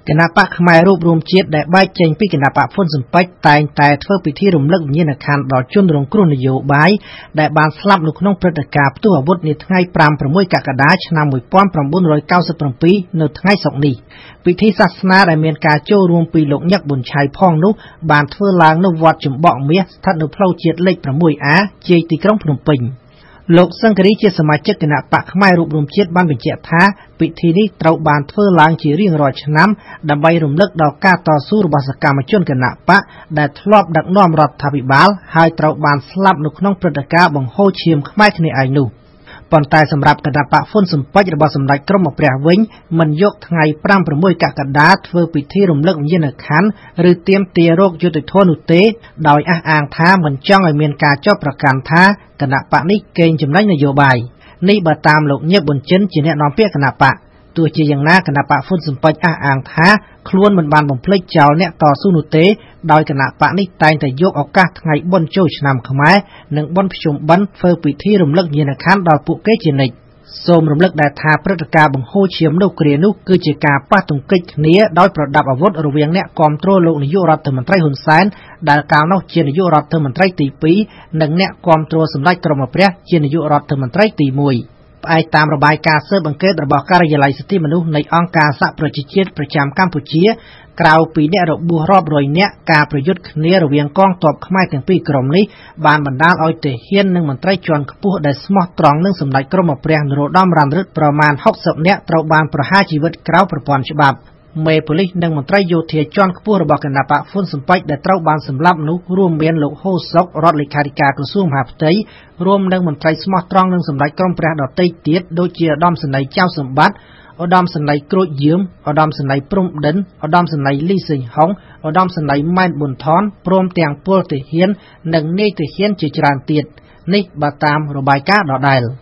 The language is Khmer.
គណៈបកផ្នែករូបរួមជាតិដែលបែកចេញពីគណៈបកហ៊ុនស៊ិនប៉ិចតែងតែធ្វើពិធីរំលឹកវិញ្ញាណក្ខន្ធដល់ជនរងគ្រោះនយោបាយដែលបានស្លាប់នៅក្នុងព្រឹត្តិការណ៍ផ្ទុះអាវុធនាថ្ងៃ5-6 កក្កដាឆ្នាំ1997នៅថ្ងៃសុក្រនេះពិធីសាសនាដែលមានការចូលរួមពីលោកញឹកប៊ុនឆៃផងនោះបានធ្វើឡើងនៅវត្តចម្បក់មាសស្ថិតនៅផ្លូវជាតិលេខ 6A ជាយទីក្រុងភ្នំពេញលោកសង្ឃរីជាសមាជិកគណៈបកផ្នែករូបរួមជាតិបានបញ្ជាក់ថាពិធីនេះត្រូវបានធ្វើឡើងជារៀងរាល់ឆ្នាំដើម្បីរំលឹកដល់ការតស៊ូរបស់សកម្មជនគណៈបកដែលធ្លាប់ដឹកនាំរដ្ឋាភិបាលហើយត្រូវបានស្លាប់នៅក្នុងព្រឹត្តិការណ៍បង្ហូរឈាមខ្មែរគ្នាឯងនោះប៉ុន្តែសម្រាប់គណៈបកហ៊ុនស៊ិនប៉ិចរបស់សម្ដេចក្រមព្រះវិញមិនយកថ្ងៃ5-6 កក្កដាធ្វើពិធីរំលឹកវិញ្ញាណក្ខន្ធឬទាមទាររោគយុត្តិធម៌នោះទេដោយអះអាងថាមិនចង់ឲ្យមានការចោទប្រកាន់ថាគណៈបកនេះកេងចំណេញនយោបាយនេះបើតាមលោកញឹកប៊ុនចិនជាអ្នកនាំពាក្យគណៈបកទោះជាយ៉ាងណាគណៈបកហ៊ុនស៊ិនប៉ិចអះអាងថាខ្លួនមិនបានបំភ្លេចចោលអ្នកតស៊ូនោះទេដោយគណៈបកនេះតែងតែយកឱកាសថ្ងៃបុណ្យចូលឆ្នាំខ្មែរនិងបុណ្យភ្ជុំបិណ្ឌធ្វើពិធីរំលឹកវិញ្ញាណក្ខន្ធដល់ពួកគេជានិច្ចសូមរំលឹកដែរថាព្រឹត្តិការណ៍បង្ហូរឈាមនៅគ្រានោះគឺជាការប៉ះទង្គិចគ្នាដោយប្រដាប់អាវុធរវាងអ្នកគាំទ្រលោកនាយករដ្ឋមន្ត្រីហ៊ុនសែនដែលកាលនោះជានាយករដ្ឋមន្ត្រីទី2និងអ្នកគាំទ្រសម្ដេចក្រមព្រះជានាយករដ្ឋមន្ត្រីទី1ផ្អែកតាមរបាយការណ៍ស៊ើបអង្កេតរបស់ការិយាល័យសិទ្ធិមនុស្សនៃអង្គការសហប្រជាជាតិប្រចាំកម្ពុជាក្រៅពីអ្នករបួសរាប់រយនាក់ការប្រយុទ្ធគ្នារវាងកងទ័ពខ្មែរទាំងពីរក្រុមនេះបានបណ្ដាលឲ្យទាហាននិងមន្ត្រីជាន់ខ្ពស់ដែលស្មោះត្រង់នឹងសម្ដេចក្រមព្រះនរោត្តមរណរដ្ឋប្រមាណ60នាក់ត្រូវបានប្រហារជីវិតក្រៅប្រព័ន្ធច្បាប់មេប៉ូលីសនិងមន្ត្រីយោធាជាន់ខ្ពស់របស់គណៈបកហ៊ុនស៊ិនប៉ិចដែលត្រូវបានសម្លាប់នោះរួមមានលោកហូសុករដ្ឋលេខាធិការក្រសួងមហាផ្ទៃរួមនឹងមន្ត្រីស្មោះត្រង់នឹងសម្ដេចក្រមព្រះដទៃទៀតដូចជាឧត្តមសេនីយ៍ចៅសម្បត្តិឧត្តមសេនីយ៍ក្រូចយាមឧត្តមសេនីយ៍ព្រំដិនឧត្តមសេនីយ៍លីសេងហុងឧត្តមសេនីយ៍ម៉ែនប៊ុនថនព្រមទាំងពលទាហាននិងនាយទាហានជាច្រើនទៀតនេះបើតាមរបាយការណ៍ដដែល